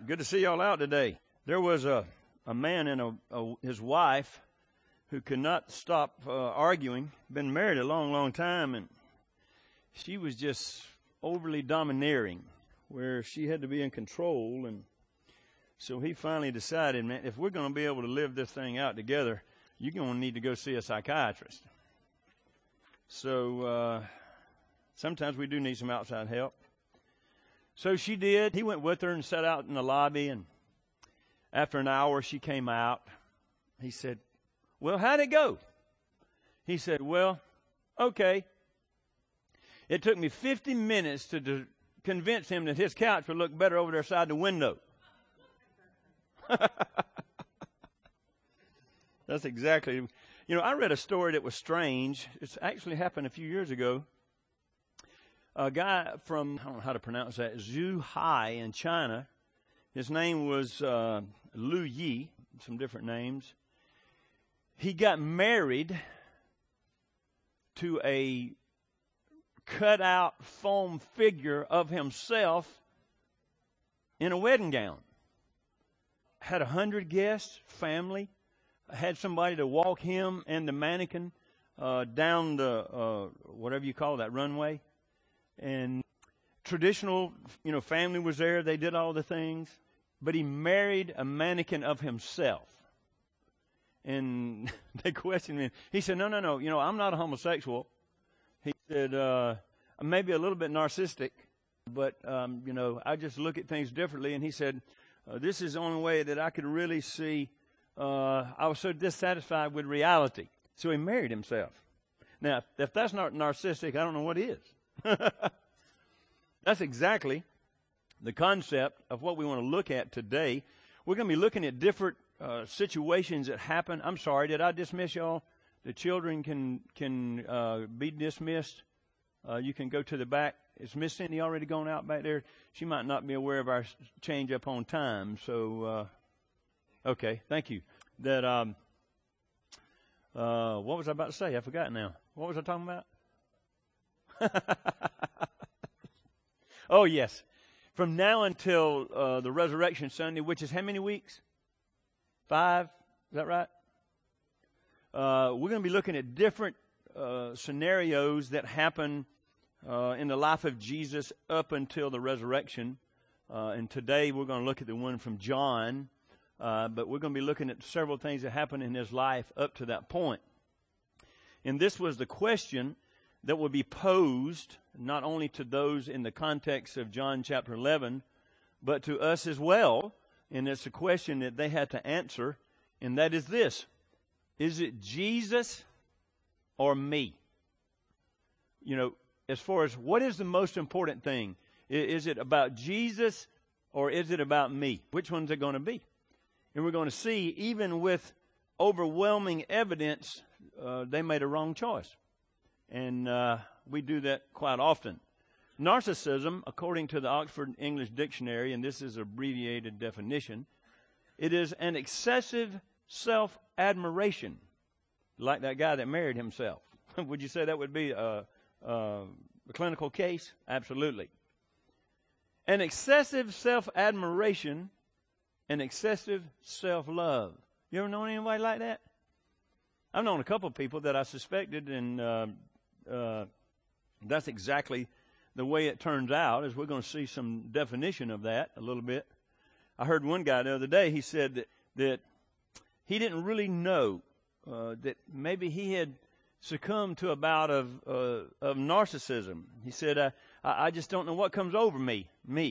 Good to see y'all out today. There was a man and his wife who could not stop arguing. Been married a long, long time, and she was just overly domineering, where she had to be in control. And so he finally decided, man, if we're going to be able to live this thing out together, you're going to need to go see a psychiatrist. So sometimes we do need some outside help. So she did. He went with her and sat out in the lobby, and after an hour she came out. He said, well, how'd it go? He said, well, okay. It took me 50 minutes to convince him that his couch would look better over there side the window. That's exactly. I read a story that was strange. It's actually happened a few years ago. A guy from, I don't know how to pronounce that, Zhuhai in China. His name was Lu Yi, some different names. He got married to a cut-out foam figure of himself in a wedding gown. Had 100 guests, family. Had somebody to walk him and the mannequin down the, whatever you call that, runway. And traditional, family was there. They did all the things. But he married a mannequin of himself. And they questioned him. He said, no, I'm not a homosexual. He said, maybe a little bit narcissistic, but, I just look at things differently. And he said, this is the only way that I could really see. I was so dissatisfied with reality. So he married himself. Now, if that's not narcissistic, I don't know what is. That's exactly the concept of what we want to look at today. We're going to be looking at different situations that happen. I'm sorry, did I dismiss y'all? The children can be dismissed. You can go to the back. Is Miss Cindy already gone out back there? She might not be aware of our change up on time. So, okay, thank you. That what was I about to say? I forgot now. What was I talking about? Oh, yes. From now until the Resurrection Sunday, which is how many weeks? 5? Is that right? We're going to be looking at different scenarios that happen in the life of Jesus up until the resurrection. And today we're going to look at the one from John. But we're going to be looking at several things that happened in his life up to that point. And this was the question that will be posed not only to those in the context of John chapter 11, but to us as well. And it's a question that they had to answer, and that is this: is it Jesus or me? As far as what is the most important thing? Is it about Jesus or is it about me? Which one's it going to be? And we're going to see, even with overwhelming evidence, they made a wrong choice. And we do that quite often. Narcissism, according to the Oxford English Dictionary, and this is an abbreviated definition, it is an excessive self-admiration, like that guy that married himself. Would you say that would be a clinical case? Absolutely. An excessive self-admiration and excessive self-love. You ever known anybody like that? I've known a couple of people that I suspected, and that's exactly the way it turns out, as we're going to see some definition of that a little bit. I heard one guy the other day, he said that he didn't really know that maybe he had succumbed to a bout of narcissism. He said, I just don't know what comes over me,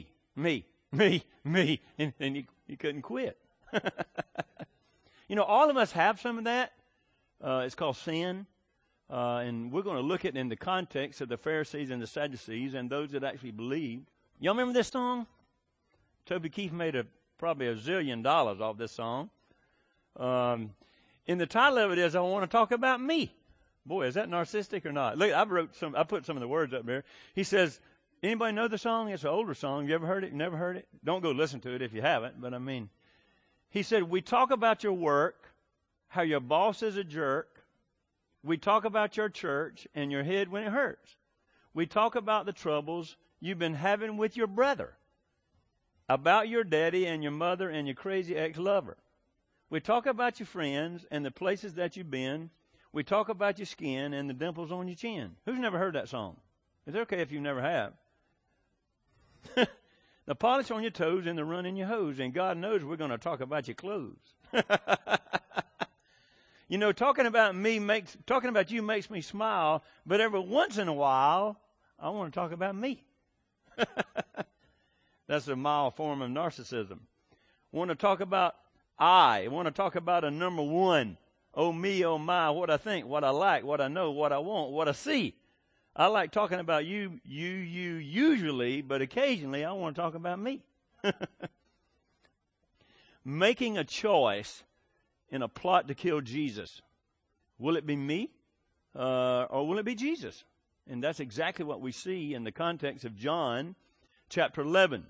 and he couldn't quit. All of us have some of that. It's called sin. And we're going to look at it in the context of the Pharisees and the Sadducees and those that actually believed. Y'all remember this song? Toby Keith made probably $1 zillion off this song. And the title of it is, I Want to Talk About Me. Boy, is that narcissistic or not? Look, I put some of the words up there. He says, anybody know the song? It's an older song. You ever heard it? Never heard it? Don't go listen to it if you haven't. But he said, we talk about your work, how your boss is a jerk. We talk about your church and your head when it hurts. We talk about the troubles you've been having with your brother. about your daddy and your mother and your crazy ex-lover. We talk about your friends and the places that you've been. We talk about your skin and the dimples on your chin. Who's never heard that song? It's okay if you never have. The polish on your toes and the run in your hose. And God knows we're going to talk about your clothes. You know, talking about you makes me smile, but every once in a while, I want to talk about me. That's a mild form of narcissism. Want to talk about I want to talk about a number one. Oh me, oh my, what I think, what I like, what I know, what I want, what I see. I like talking about you usually, but occasionally I want to talk about me. Making a choice in a plot to kill Jesus. Will it be me or will it be Jesus? And that's exactly what we see in the context of John chapter 11.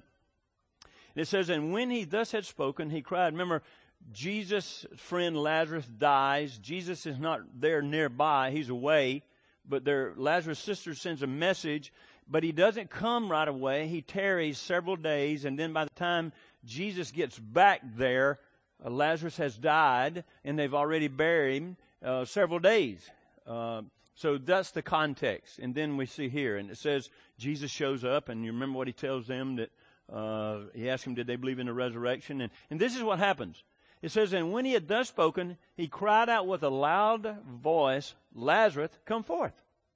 It says, and when he thus had spoken, he cried. Remember, Jesus' friend Lazarus dies. Jesus is not there nearby. He's away. But Lazarus' sister sends a message, but he doesn't come right away. He tarries several days, and then by the time Jesus gets back there, Lazarus has died, and they've already buried him several days. So that's the context. And then we see here, and it says Jesus shows up, and you remember what he tells them, that he asks them, did they believe in the resurrection? And this is what happens. It says, and when he had thus spoken, he cried out with a loud voice, Lazarus, come forth.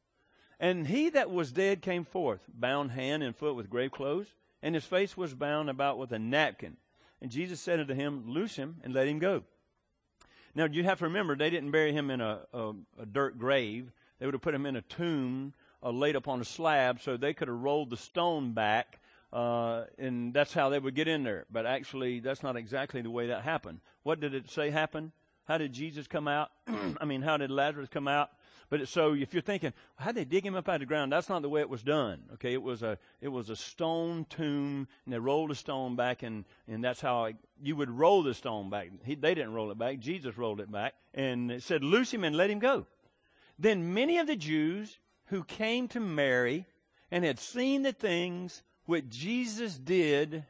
And he that was dead came forth, bound hand and foot with grave clothes, and his face was bound about with a napkin. And Jesus said unto him, loose him and let him go. Now, you have to remember, they didn't bury him in a dirt grave. They would have put him in a tomb, laid upon a slab, so they could have rolled the stone back, and that's how they would get in there. But actually, that's not exactly the way that happened. What did it say happened? How did Jesus come out? How did Lazarus come out? But so if you're thinking, how'd they dig him up out of the ground? That's not the way it was done. Okay, it was a stone tomb, and they rolled the stone back, and that's how you would roll the stone back. They didn't roll it back. Jesus rolled it back, and it said, loose him and let him go. Then many of the Jews who came to Mary and had seen the things which Jesus did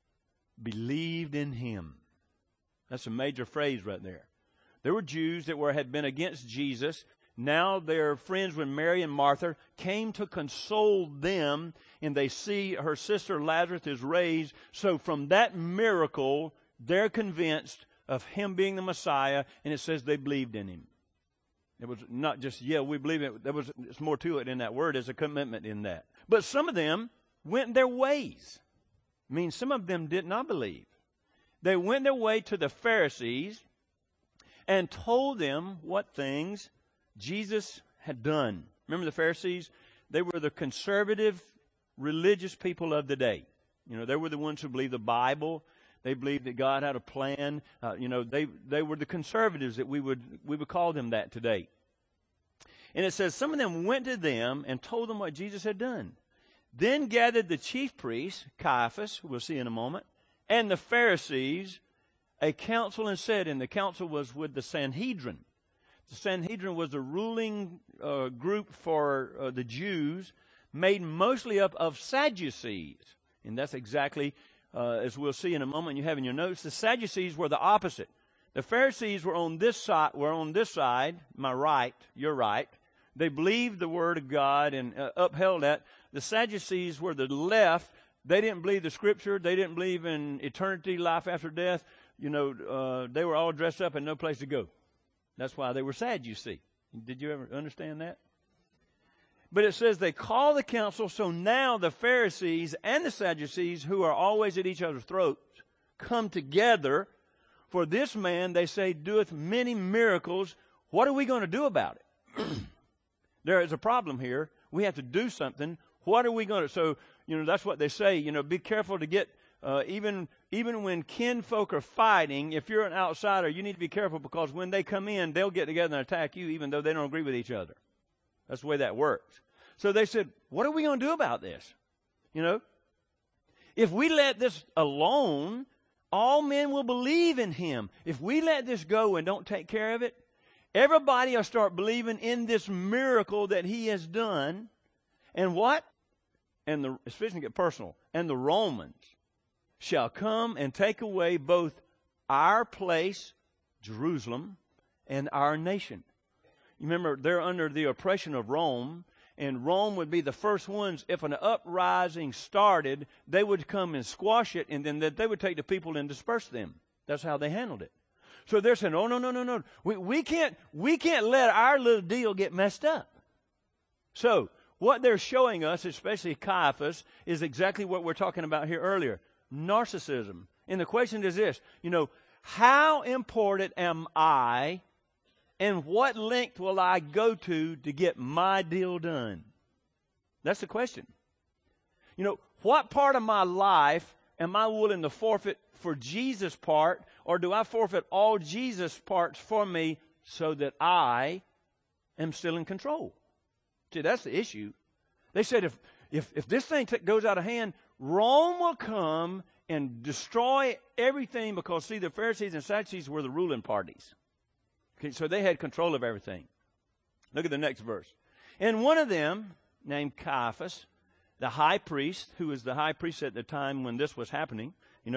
believed in him. That's a major phrase right there. There were Jews that had been against Jesus. Now their friends with Mary and Martha came to console them, and they see her sister Lazarus is raised. So from that miracle, they're convinced of him being the Messiah, and it says they believed in him. It was not just, we believe it. There's more to it in that word. There's a commitment in that. But some of them went their ways. Some of them did not believe. They went their way to the Pharisees and told them what things Jesus had done. Remember the Pharisees? They were the conservative religious people of the day. They were the ones who believed the Bible. They believed that God had a plan. They were the conservatives that we would call them that today. And it says some of them went to them and told them what Jesus had done. Then gathered the chief priests, Caiaphas, who we'll see in a moment, and the Pharisees, a council, and said, and the council was with the Sanhedrin. The Sanhedrin was a ruling group for the Jews, made mostly up of Sadducees. And that's exactly, as we'll see in a moment, you have in your notes, the Sadducees were the opposite. The Pharisees were on this side, my right, your right. They believed the Word of God and upheld that. The Sadducees were the left. They didn't believe the Scripture. They didn't believe in eternity, life after death. They were all dressed up and no place to go. That's why they were sad, you see. Did you ever understand that? But it says they call the council, so now the Pharisees and the Sadducees, who are always at each other's throats, come together. For this man, they say, doeth many miracles. What are we going to do about it? There is a problem here. We have to do something. What are we going to... So, that's what they say. Be careful to get... Even when kinfolk are fighting, if you're an outsider, you need to be careful, because when they come in, they'll get together and attack you, even though they don't agree with each other. That's the way that works. So they said, what are we going to do about this? If we let this alone, all men will believe in him. If we let this go and don't take care of it, everybody will start believing in this miracle that he has done. And what? It's fixing to get personal. And the Romans shall come and take away both our place, Jerusalem, and our nation. You remember, they're under the oppression of Rome, and Rome would be the first ones. If an uprising started, they would come and squash it, and then they would take the people and disperse them. That's how they handled it. So they're saying, oh, no. We can't let our little deal get messed up. So what they're showing us, especially Caiaphas, is exactly what we're talking about here earlier. Narcissism. And the question is this, how important am I, and what length will I go to get my deal done? That's the question. What part of my life am I willing to forfeit for Jesus' part, or do I forfeit all Jesus' parts for me so that I am still in control? See, that's the issue. They said if this thing goes out of hand, Rome will come and destroy everything because, see, the Pharisees and Sadducees were the ruling parties. Okay, so they had control of everything. Look at the next verse. And one of them, named Caiaphas, the high priest, who was the high priest at the time when this was happening,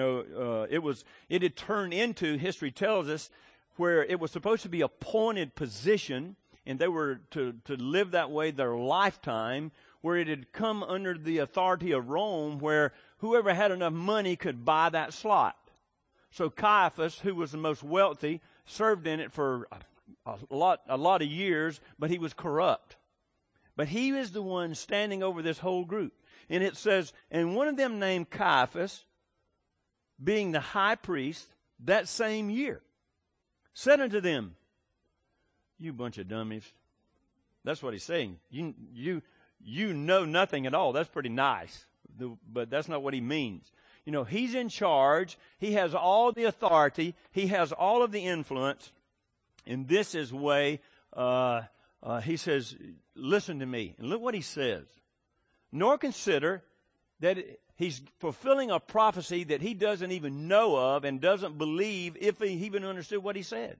it had turned into, history tells us, where it was supposed to be a appointed position, and they were to live that way their lifetime, where it had come under the authority of Rome, where whoever had enough money could buy that slot. So Caiaphas, who was the most wealthy, served in it for a lot of years, but he was corrupt. But he is the one standing over this whole group. And it says, and one of them named Caiaphas, being the high priest, that same year, said unto them, you bunch of dummies. That's what he's saying. You know nothing at all. That's pretty nice. But that's not what he means. He's in charge. He has all the authority. He has all of the influence. And this is way, he says, listen to me. And look what he says. Nor consider that he's fulfilling a prophecy that he doesn't even know of and doesn't believe if he even understood what he said.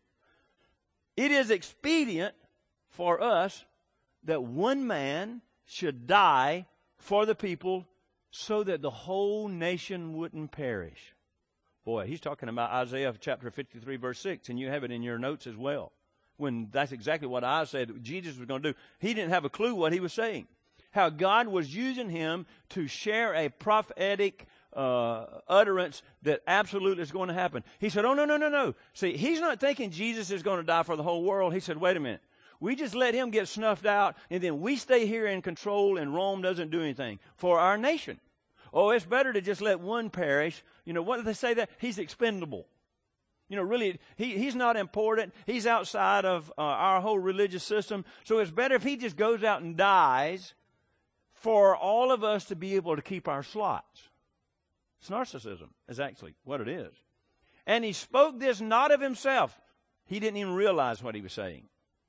It is expedient for us that one man should die for the people so that the whole nation wouldn't perish. Boy, he's talking about Isaiah chapter 53, verse 6, and you have it in your notes as well. When that's exactly what I said Jesus was going to do. He didn't have a clue what he was saying. How God was using him to share a prophetic utterance that absolutely is going to happen. He said, oh, no. See, he's not thinking Jesus is going to die for the whole world. He said, wait a minute. We just let him get snuffed out, and then we stay here in control, and Rome doesn't do anything for our nation. Oh, it's better to just let one perish. What do they say that? He's expendable. Really, he's not important. He's outside of our whole religious system. So it's better if he just goes out and dies for all of us to be able to keep our slots. It's narcissism is actually what it is. And he spoke this not of himself. He didn't even realize what he was saying.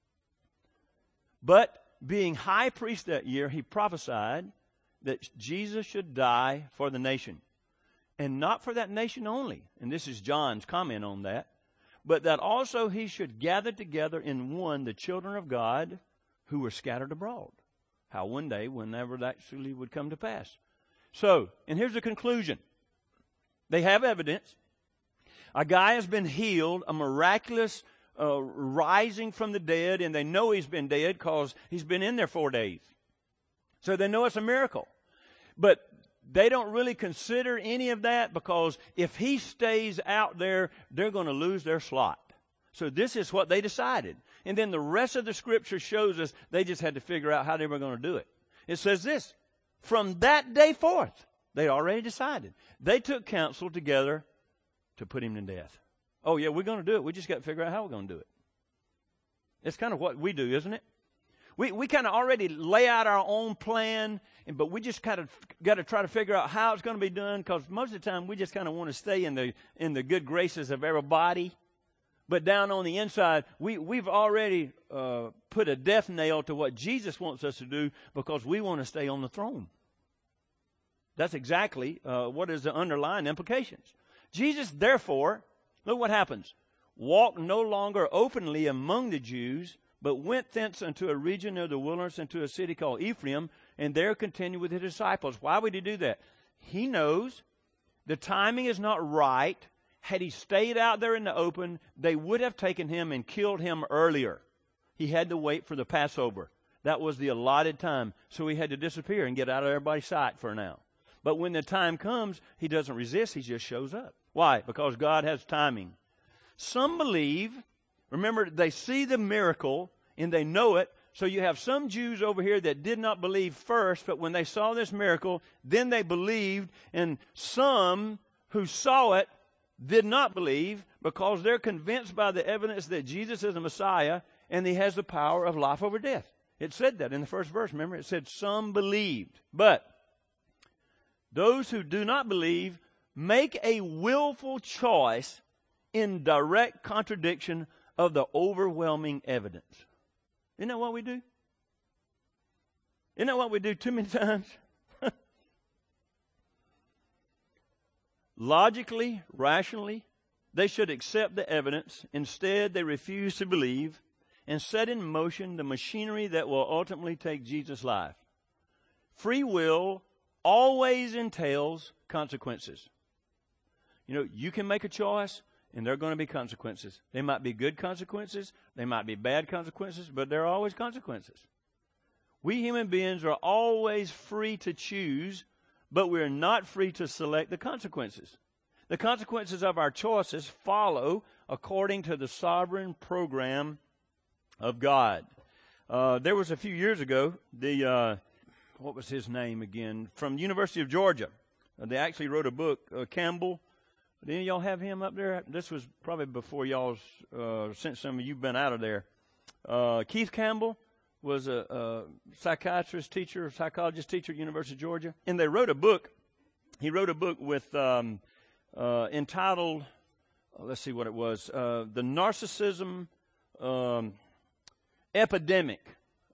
But being high priest that year, he prophesied that Jesus should die for the nation. And not for that nation only. And this is John's comment on that. But that also he should gather together in one the children of God who were scattered abroad. How one day, whenever that actually would come to pass. So, and here's the conclusion. They have evidence. A guy has been healed, a miraculous rising from the dead, and they know he's been dead because he's been in there 4 days. So they know it's a miracle. But they don't really consider any of that because if he stays out there, they're going to lose their slot. So this is what they decided. And then the rest of the scripture shows us they just had to figure out how they were going to do it. It says this, from that day forth, they already decided. They took counsel together to put him to death. Oh, yeah, we're going to do it. We just got to figure out how we're going to do it. It's kind of what we do, isn't it? We kind of already lay out our own plan, but we just kind of got to try to figure out how it's going to be done because most of the time we just kind of want to stay in the good graces of everybody. But down on the inside, we've already put a death nail to what Jesus wants us to do because we want to stay on the throne. That's exactly what is the underlying implications. Jesus, therefore, look what happens. Walked no longer openly among the Jews, but went thence unto a region of the wilderness, into a city called Ephraim, and there continued with his disciples. Why would he do that? He knows The timing is not right. Had he stayed out there in the open, they would have taken him and killed him earlier. He had to wait for the Passover. That was the allotted time. So he had to disappear and get out of everybody's sight for now. But when the time comes, he doesn't resist. He just shows up. Why? Because God has timing. Some believe, remember, they see the miracle and they know it. So you have some Jews over here that did not believe first, but when they saw this miracle, then they believed. And some who saw it did not believe because they're convinced by the evidence that Jesus is the Messiah and he has the power of life over death. It said that in the first verse. Remember, it said some believed. But those who do not believe make a willful choice in direct contradiction of the overwhelming evidence. Isn't that what we do? Isn't that what we do too many times? Logically, rationally, they should accept the evidence. Instead, they refuse to believe and set in motion the machinery that will ultimately take Jesus' life. Free will always entails consequences. You know, you can make a choice, and there are going to be consequences. They might be good consequences. They might be bad consequences, but there are always consequences. We human beings are always free to choose, but we're not free to select the consequences. The consequences of our choices follow according to the sovereign program of God. There was a few years ago, what was his name again? From the University of Georgia. They actually wrote a book, Campbell. Did any of y'all have him up there? This was probably before y'all's, since some of you been out of there. Keith Campbell was a psychiatrist teacher, psychologist teacher at University of Georgia. And they wrote a book. He wrote a book with entitled, let's see what it was, The Narcissism Epidemic.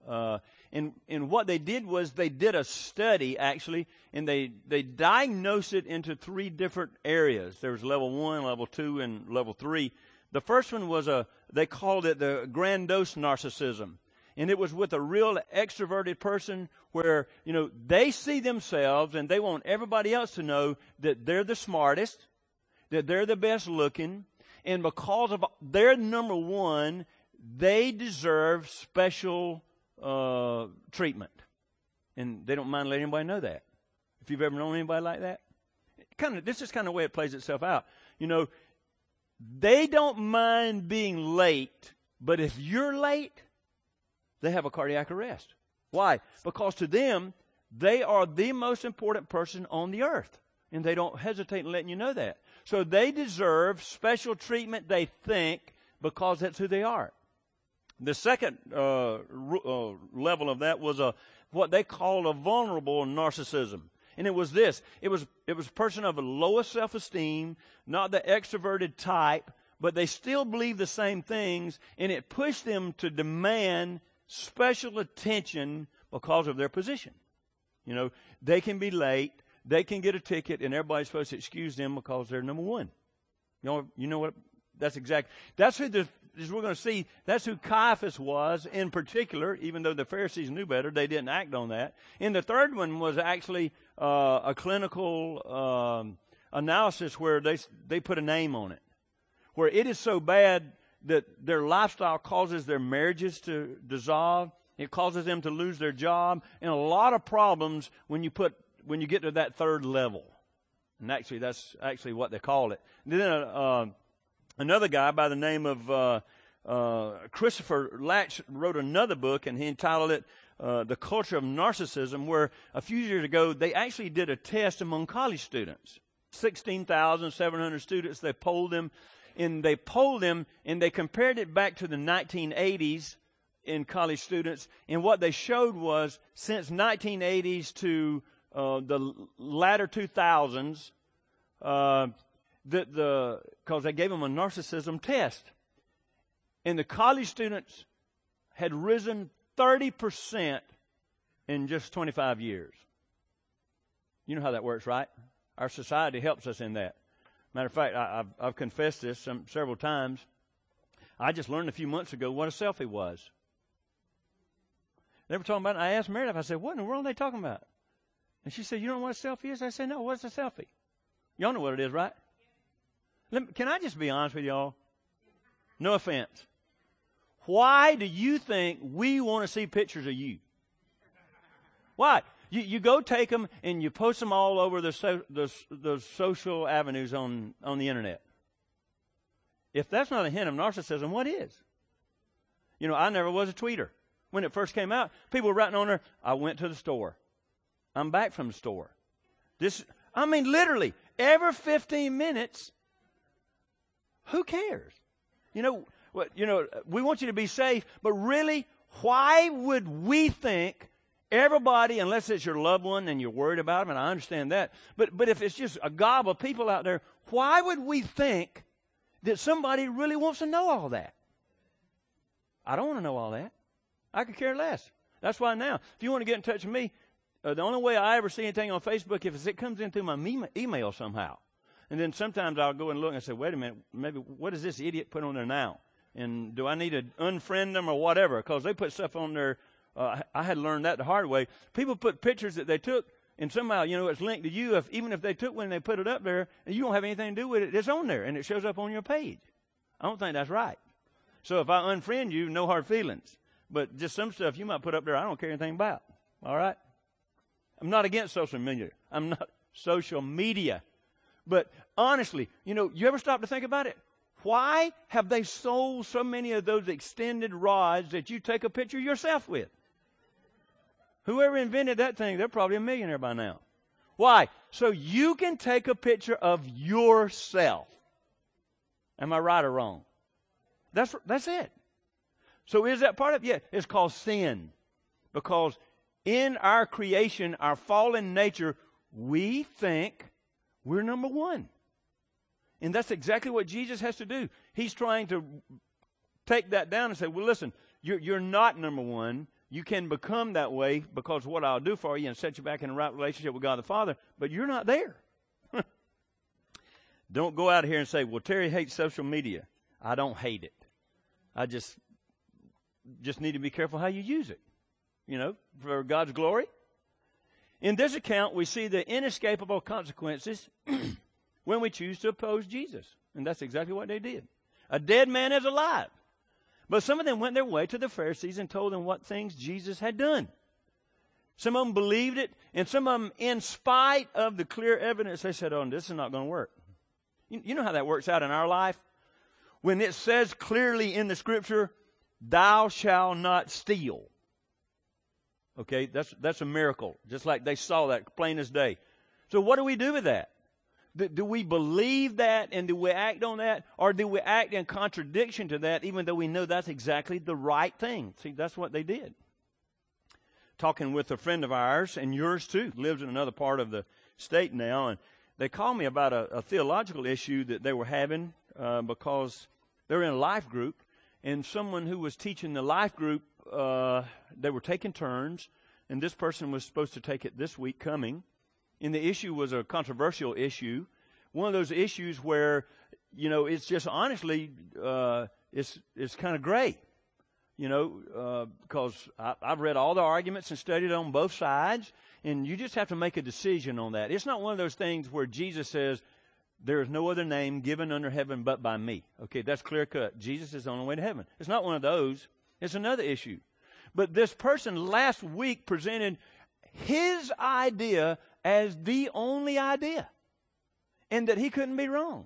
And what they did was they did a study, actually, and they diagnosed it into 3 different areas. There was level 1, level 2, and level 3. The first one was they called it the grandiose narcissism. And it was with a real extroverted person where, you know, they see themselves and they want everybody else to know that they're the smartest, that they're the best looking, and because of their number one, they deserve special treatment. And they don't mind letting anybody know that. If you've ever known anybody like that, this is kind of the way it plays itself out. You know, they don't mind being late, but if you're late, they have a cardiac arrest. Why? Because to them, they are the most important person on the earth. And they don't hesitate in letting you know that. So they deserve special treatment, they think, because that's who they are. The second level of that was what they called a vulnerable narcissism. And it was this. It was a person of a lowest self-esteem, not the extroverted type, but they still believe the same things, and it pushed them to demand special attention because of their position. You know, they can be late, they can get a ticket, and everybody's supposed to excuse them because they're number one. You know what? That's who as we're going to see, that's who Caiaphas was in particular, even though the Pharisees knew better, they didn't act on that. And the third one was actually a clinical analysis where they put a name on it, where it is so bad that their lifestyle causes their marriages to dissolve. It causes them to lose their job, and a lot of problems when you get to that third level. And actually, that's actually what they call it. And then another guy by the name of Christopher Latch wrote another book, and he entitled it The Culture of Narcissism, where a few years ago they actually did a test among college students. 16,700 students, they polled them, and they compared it back to the 1980s in college students, and what they showed was since 1980s to the latter 2000s, because they gave them a narcissism test. And the college students had risen 30% in just 25 years. You know how that works, right? Our society helps us in that. Matter of fact, I've confessed this several times. I just learned a few months ago what a selfie was. They were talking about it. I asked Meredith, I said, what in the world are they talking about? And she said, you don't know what a selfie is? I said, no, what's a selfie? Y'all know what it is, right? Can I just be honest with y'all? No offense. Why do you think we want to see pictures of you? Why? You go take them and you post them all over the social avenues on the internet. If that's not a hint of narcissism, what is? You know, I never was a tweeter. When it first came out, people were writing on there, I went to the store. I'm back from the store. Literally, every 15 minutes, who cares? You know, we want you to be safe, but really, why would we think everybody, unless it's your loved one and you're worried about them, and I understand that, but if it's just a gob of people out there, why would we think that somebody really wants to know all that? I don't want to know all that. I could care less. That's why now, if you want to get in touch with me, the only way I ever see anything on Facebook is if it comes in through my email somehow. And then sometimes I'll go and look and say, wait a minute, maybe what does this idiot put on there now? And do I need to unfriend them or whatever? Because they put stuff on there. I had learned that the hard way. People put pictures that they took, and somehow, it's linked to you. Even if they took one and they put it up there, and you don't have anything to do with it, it's on there, and it shows up on your page. I don't think that's right. So if I unfriend you, no hard feelings. But just some stuff you might put up there I don't care anything about. All right? I'm not against social media. I'm not social media. But honestly, you ever stop to think about it? Why have they sold so many of those extended rods that you take a picture yourself with? Whoever invented that thing, they're probably a millionaire by now. Why? So you can take a picture of yourself. Am I right or wrong? That's it. So is that part of it? Yeah, it's called sin. Because in our creation, our fallen nature, we think we're number one. And that's exactly what Jesus has to do. He's trying to take that down and say, well, listen, you're not number one. You can become that way because of what I'll do for you and set you back in a right relationship with God the Father, but you're not there. Don't go out here and say, well, Terry hates social media. I don't hate it. I just need to be careful how you use it, for God's glory. In this account, we see the inescapable consequences when we choose to oppose Jesus. And that's exactly what they did. A dead man is alive. But some of them went their way to the Pharisees and told them what things Jesus had done. Some of them believed it, and some of them, in spite of the clear evidence, they said, oh, this is not going to work. You know how that works out in our life? When it says clearly in the Scripture, thou shalt not steal. Okay, that's a miracle. Just like they saw that plain as day. So what do we do with that? Do we believe that and do we act on that? Or do we act in contradiction to that even though we know that's exactly the right thing? See, that's what they did. Talking with a friend of ours, and yours too, lives in another part of the state now, and they called me about a theological issue that they were having because they're in a life group, and someone who was teaching the life group, they were taking turns, and this person was supposed to take it this week coming. And the issue was a controversial issue. One of those issues where, it's just honestly, it's kind of gray. Because I've read all the arguments and studied on both sides, and you just have to make a decision on that. It's not one of those things where Jesus says, there is no other name given under heaven but by me. Okay, that's clear cut. Jesus is the only way to heaven. It's not one of those. It's another issue. But this person last week presented his idea as the only idea, and that he couldn't be wrong.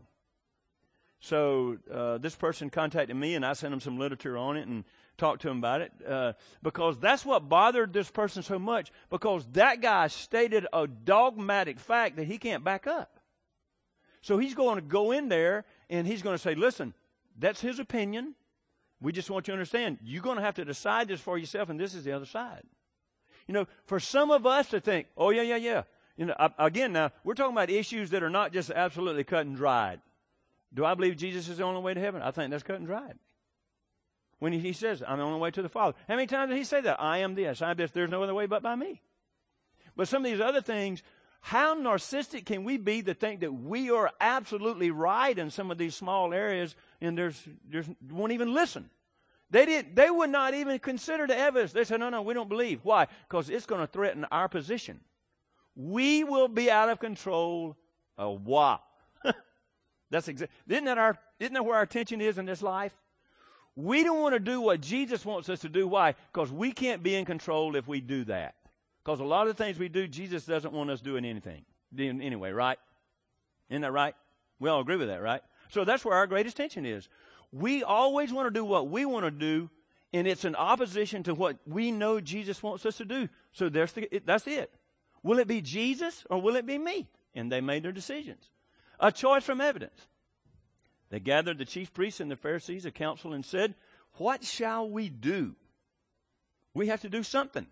So this person contacted me, and I sent him some literature on it and talked to him about it, because that's what bothered this person so much, because that guy stated a dogmatic fact that he can't back up. So he's going to go in there, and he's going to say, listen, that's his opinion. We just want you to understand, you're going to have to decide this for yourself, and this is the other side. For some of us to think, oh, yeah. Again, now, we're talking about issues that are not just absolutely cut and dried. Do I believe Jesus is the only way to heaven? I think that's cut and dried. When he says, I'm the only way to the Father. How many times did he say that? I am this, I am this. There's no other way but by me. But some of these other things, how narcissistic can we be to think that we are absolutely right in some of these small areas, and there's won't even listen. They would not even consider the evidence. They said, no, we don't believe. Why? Because it's going to threaten our position. We will be out of control A why. Isn't that where our attention is in this life? We don't want to do what Jesus wants us to do. Why? Because we can't be in control if we do that. Because a lot of the things we do, Jesus doesn't want us doing anything. Anyway, right? Isn't that right? We all agree with that, right? So that's where our greatest tension is. We always want to do what we want to do, and it's in opposition to what we know Jesus wants us to do. So that's it. Will it be Jesus or will it be me? And they made their decisions. A choice from evidence. They gathered the chief priests and the Pharisees, a council, and said, "What shall we do? We have to do something."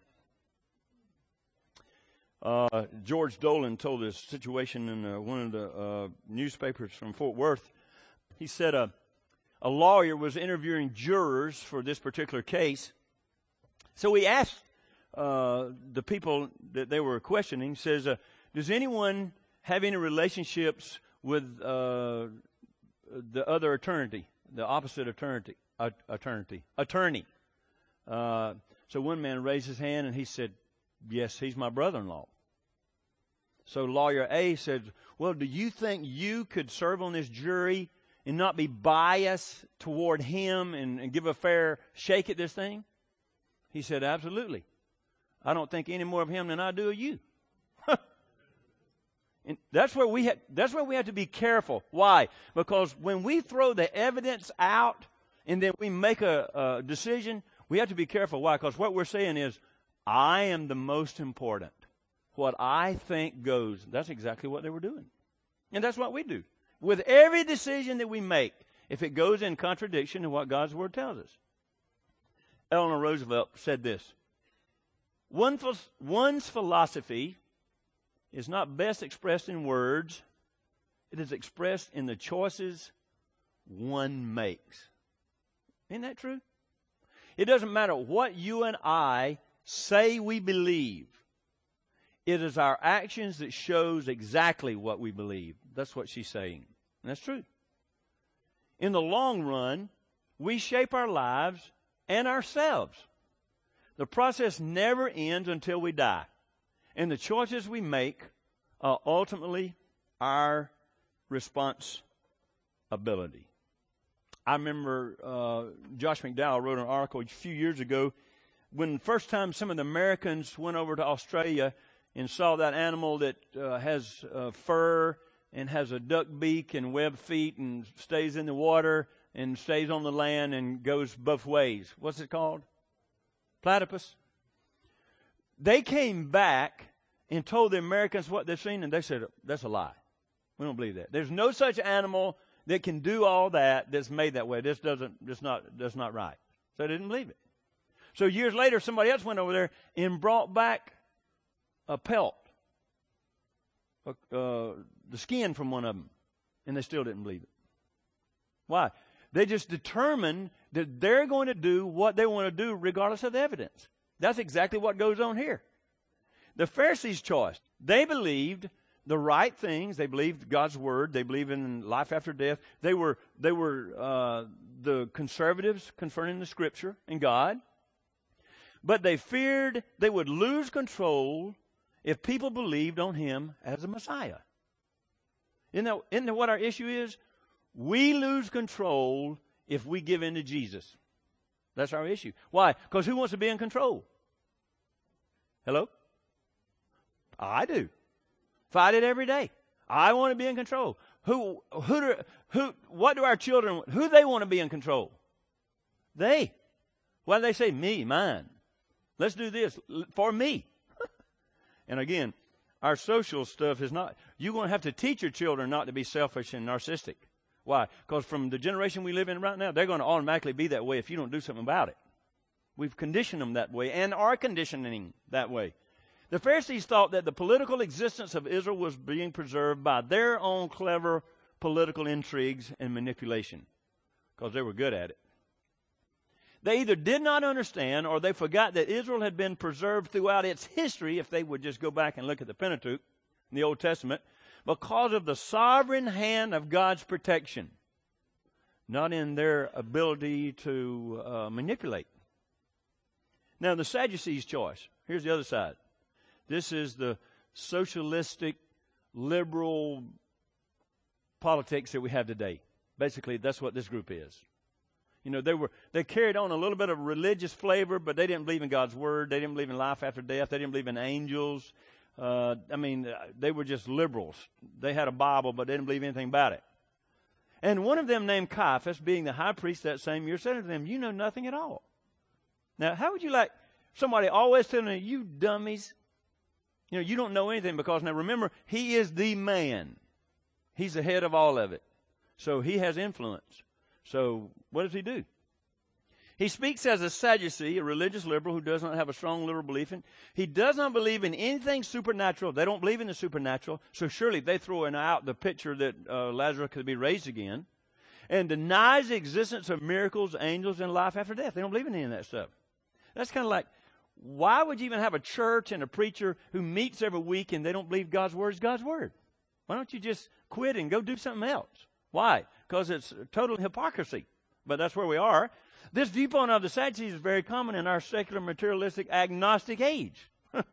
George Dolan told this situation in one of the newspapers from Fort Worth. He said a lawyer was interviewing jurors for this particular case. So he asked the people that they were questioning, says, does anyone have any relationships with the other attorney, the opposite attorney? So one man raised his hand and he said, "Yes, he's my brother-in-law." So lawyer A said, "Well, do you think you could serve on this jury and not be biased toward him and give a fair shake at this thing?" He said, "Absolutely. I don't think any more of him than I do of you." And that's where we have to be careful. Why? Because when we throw the evidence out and then we make a decision, we have to be careful. Why? Because what we're saying is, I am the most important. What I think goes. That's exactly what they were doing. And that's what we do. With every decision that we make, if it goes in contradiction to what God's Word tells us. Eleanor Roosevelt said this: one's philosophy is not best expressed in words. It is expressed in the choices one makes. Isn't that true? It doesn't matter what you and I say we believe. It is our actions that shows exactly what we believe. That's what she's saying. And that's true. In the long run, we shape our lives and ourselves. The process never ends until we die. And the choices we make are ultimately our responsibility. I remember Josh McDowell wrote an article a few years ago when the first time some of the Americans went over to Australia and saw that animal that has fur and has a duck beak and webbed feet and stays in the water and stays on the land and goes both ways. What's it called? Platypus. They came back and told the Americans what they've seen, and they said, "That's a lie. We don't believe that. There's no such animal that can do all that that's made that way. That's not right." So they didn't believe it. So years later, somebody else went over there and brought back a pelt, the skin from one of them, and they still didn't believe it. Why? They just determined that they're going to do what they want to do regardless of the evidence. That's exactly what goes on here. The Pharisees' choice. They believed the right things. They believed God's Word. They believed in life after death. They were the conservatives concerning the Scripture and God. But they feared they would lose control if people believed on Him as a Messiah. Isn't that what our issue is? We lose control if we give in to Jesus. That's our issue. Why? Because who wants to be in control? Hello? I do. Fight it every day. I want to be in control. What do our children, who they want to be in control? They. Why do they say me, mine? Let's do this for me. And again, our social stuff is not, you're going to have to teach your children not to be selfish and narcissistic. Why? Because from the generation we live in right now, they're going to automatically be that way if you don't do something about it. We've conditioned them that way and are conditioning that way. The Pharisees thought that the political existence of Israel was being preserved by their own clever political intrigues and manipulation because they were good at it. They either did not understand or they forgot that Israel had been preserved throughout its history, if they would just go back and look at the Pentateuch in the Old Testament, because of the sovereign hand of God's protection, not in their ability to manipulate. Now, the Sadducees' choice. Here's the other side. This is the socialistic, liberal politics that we have today. Basically, that's what this group is. You know, they carried on a little bit of religious flavor, but they didn't believe in God's word. They didn't believe in life after death. They didn't believe in angels. They were just liberals. They had a Bible, but they didn't believe anything about it. And one of them, named Caiaphas, being the high priest that same year, said to them, "You know nothing at all." Now, how would you like somebody always telling you, "You dummies"? You know, you don't know anything, because now remember, he is the man. He's the head of all of it. So he has influence. So what does he do? He speaks as a Sadducee, a religious liberal who does not have a strong liberal belief in. He does not believe in anything supernatural. They don't believe in the supernatural. So surely they throw out the picture that Lazarus could be raised again, and denies the existence of miracles, angels, and life after death. They don't believe in any of that stuff. That's kind of like, why would you even have a church and a preacher who meets every week and they don't believe God's word is God's word? Why don't you just quit and go do something else? Why? Because it's total hypocrisy. But that's where we are. This viewpoint of the Sadducees is very common in our secular, materialistic, agnostic age.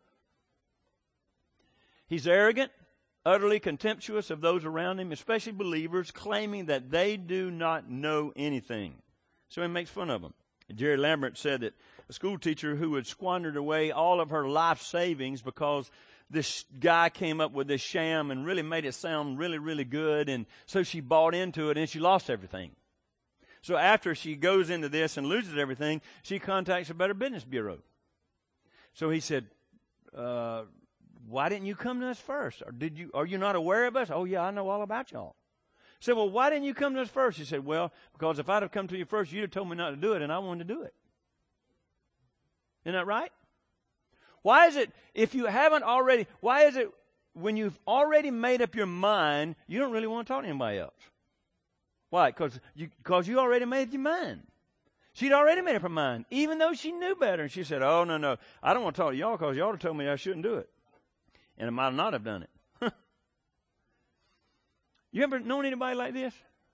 He's arrogant, utterly contemptuous of those around him, especially believers, claiming that they do not know anything. So he makes fun of them. Jerry Lambert said that a school teacher who had squandered away all of her life savings because this guy came up with this sham and really made it sound really, really good, and so she bought into it and she lost everything. So after she goes into this and loses everything, she contacts the Better Business Bureau. So he said, "Why didn't you come to us first? Or are you not aware of us?" "Oh yeah, I know all about y'all." I said, "Well, why didn't you come to us first?" He said, "Well, because if I'd have come to you first, you'd have told me not to do it, and I wanted to do it." Isn't that right? Why is it, if you haven't already, why is it when you've already made up your mind, you don't really want to talk to anybody else? Why? Because you already made your mind. She'd already made up her mind, even though she knew better. And she said, "Oh, no, I don't want to talk to y'all because y'all have told me I shouldn't do it." And I might not have done it. You ever known anybody like this?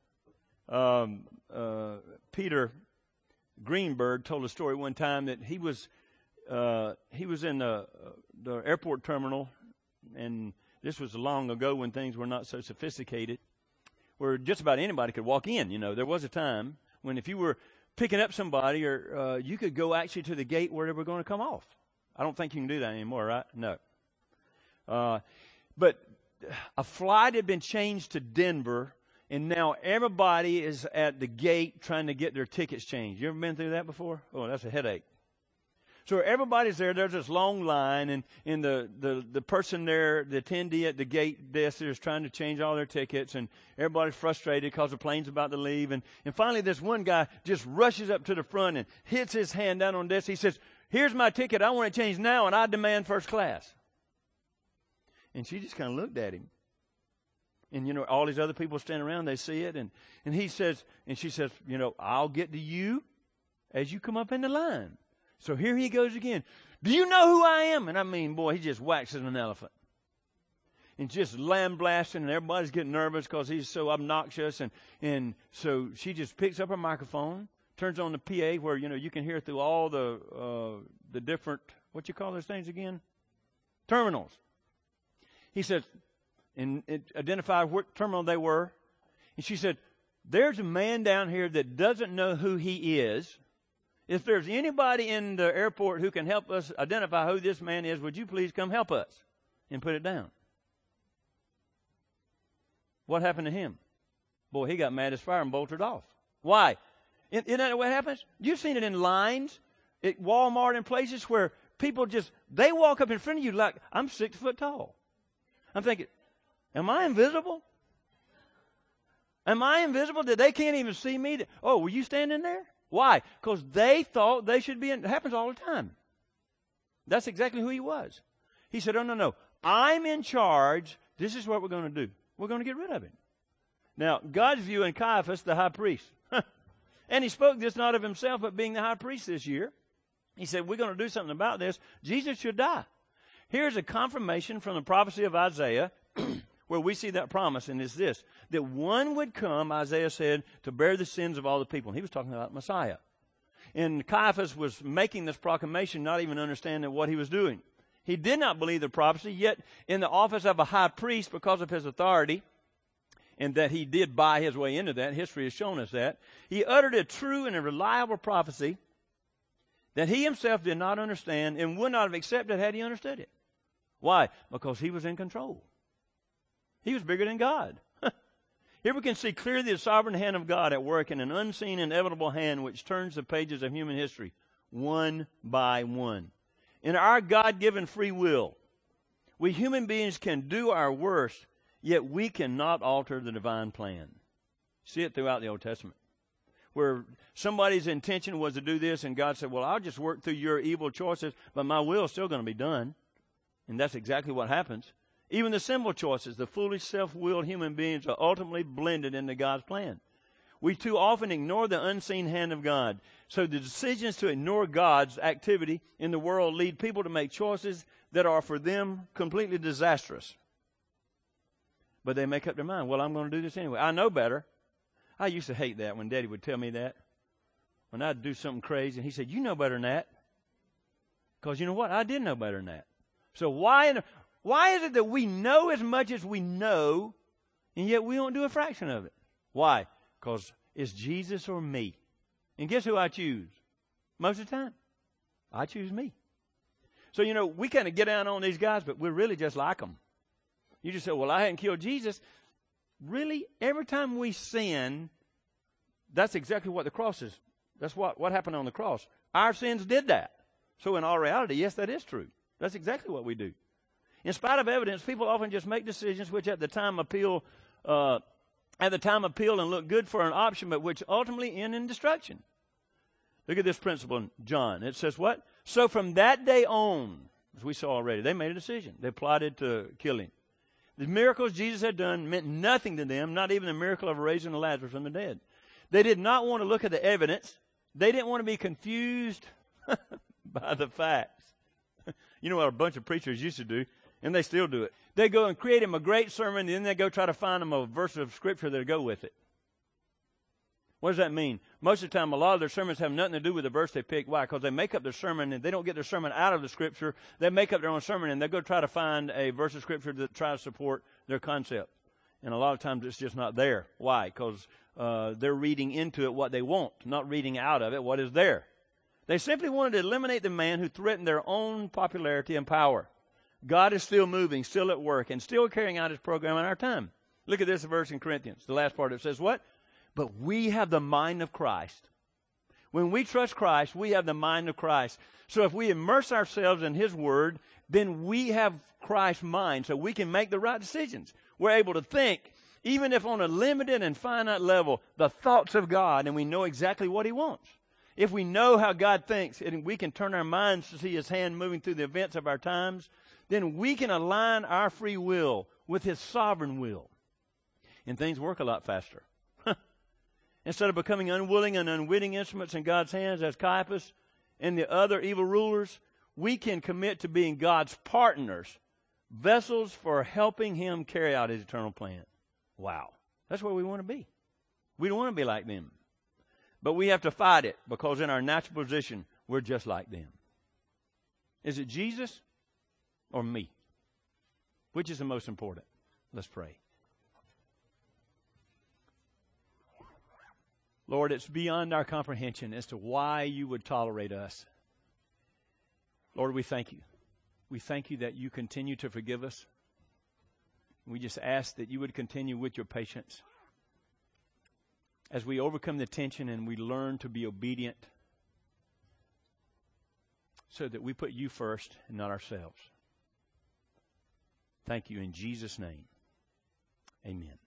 Peter Greenberg told a story one time that he was in the airport terminal, and this was long ago when things were not so sophisticated, where just about anybody could walk in. You know, there was a time when if you were picking up somebody, or you could go actually to the gate where they were going to come off. I don't think you can do that anymore, right? No. But a flight had been changed to Denver, and now everybody is at the gate trying to get their tickets changed. You ever been through that before? Oh, that's a headache. So everybody's there. There's this long line, and the person there, the attendee at the gate desk, is trying to change all their tickets, and everybody's frustrated because the plane's about to leave. And finally, this one guy just rushes up to the front and hits his hand down on the desk. He says, "Here's my ticket. I want it changed now, and I demand first class." And she just kind of looked at him. And, you know, all these other people standing around, they see it. And he says, and she says, "You know, I'll get to you as you come up in the line." So here he goes again. "Do you know who I am?" And I mean, boy, he just waxes an elephant. And just lambasting, and everybody's getting nervous because he's so obnoxious. And so she just picks up her microphone, turns on the PA where, you know, you can hear through all the different, what you call those things again? Terminals. He says, and it identified what terminal they were. And she said, "There's a man down here that doesn't know who he is. If there's anybody in the airport who can help us identify who this man is, would you please come help us?" And put it down. What happened to him? Boy, he got mad as fire and bolted off. Why? Isn't that what happens? You've seen it in lines at Walmart and places where people they walk up in front of you like, I'm 6 foot tall. I'm thinking, am I invisible? Am I invisible that they can't even see me? Oh, were you standing there? Why? Because they thought they should be in. It happens all the time. That's exactly who he was. He said, "Oh, no. I'm in charge. This is what we're going to do. We're going to get rid of him." Now, God's view in Caiaphas, the high priest. And he spoke this not of himself, but being the high priest this year. He said, we're going to do something about this. Jesus should die. Here's a confirmation from the prophecy of Isaiah where we see that promise, and it's this, that one would come, Isaiah said, to bear the sins of all the people. And he was talking about Messiah. And Caiaphas was making this proclamation, not even understanding what he was doing. He did not believe the prophecy, yet in the office of a high priest, because of his authority, and that he did buy his way into that. History has shown us that. He uttered a true and a reliable prophecy that he himself did not understand and would not have accepted had he understood it. Why? Because he was in control. He was bigger than God. Here we can see clearly the sovereign hand of God at work in an unseen, inevitable hand which turns the pages of human history one by one. In our God-given free will, we human beings can do our worst, yet we cannot alter the divine plan. See it throughout the Old Testament, where somebody's intention was to do this, and God said, well, I'll just work through your evil choices, but my will is still going to be done. And that's exactly what happens. Even the simple choices, the foolish, self-willed human beings are ultimately blended into God's plan. We too often ignore the unseen hand of God. So the decisions to ignore God's activity in the world lead people to make choices that are for them completely disastrous. But they make up their mind, well, I'm going to do this anyway. I know better. I used to hate that when Daddy would tell me that. When I'd do something crazy, and he said, you know better than that. Because you know what? I did know better than that. So why is it that we know as much as we know, and yet we don't do a fraction of it? Why? Because it's Jesus or me. And guess who I choose? Most of the time, I choose me. So, we kind of get down on these guys, but we're really just like them. You just say, well, I hadn't killed Jesus. Really, every time we sin, that's exactly what the cross is. That's what happened on the cross. Our sins did that. So in all reality, yes, that is true. That's exactly what we do. In spite of evidence, people often just make decisions which at the time appeal and look good for an option, but which ultimately end in destruction. Look at this principle in John. It says what? So from that day on, as we saw already, they made a decision. They plotted to kill him. The miracles Jesus had done meant nothing to them, not even the miracle of raising Lazarus from the dead. They did not want to look at the evidence. They didn't want to be confused by the facts. You know what a bunch of preachers used to do, and they still do it. They go and create him a great sermon, and then they go try to find him a verse of Scripture that'll go with it. What does that mean? Most of the time, a lot of their sermons have nothing to do with the verse they pick. Why? Because they make up their sermon, and they don't get their sermon out of the Scripture. They make up their own sermon, and they go try to find a verse of Scripture that tries to support their concept. And a lot of times, it's just not there. Why? Because they're reading into it what they want, not reading out of it what is there. They simply wanted to eliminate the man who threatened their own popularity and power. God is still moving, still at work, and still carrying out his program in our time. Look at this verse in Corinthians. The last part, it says what? But we have the mind of Christ. When we trust Christ, we have the mind of Christ. So if we immerse ourselves in his word, then we have Christ's mind, so we can make the right decisions. We're able to think, even if on a limited and finite level, the thoughts of God, and we know exactly what he wants. If we know how God thinks, and we can turn our minds to see his hand moving through the events of our times, then we can align our free will with his sovereign will. And things work a lot faster. Instead of becoming unwilling and unwitting instruments in God's hands as Caiaphas and the other evil rulers, we can commit to being God's partners, vessels for helping him carry out his eternal plan. Wow. That's where we want to be. We don't want to be like them. But we have to fight it, because in our natural position, we're just like them. Is it Jesus or me? Which is the most important? Let's pray. Lord, it's beyond our comprehension as to why you would tolerate us. Lord, we thank you. We thank you that you continue to forgive us. We just ask that you would continue with your patience as we overcome the tension and we learn to be obedient, so that we put you first and not ourselves. Thank you in Jesus' name. Amen.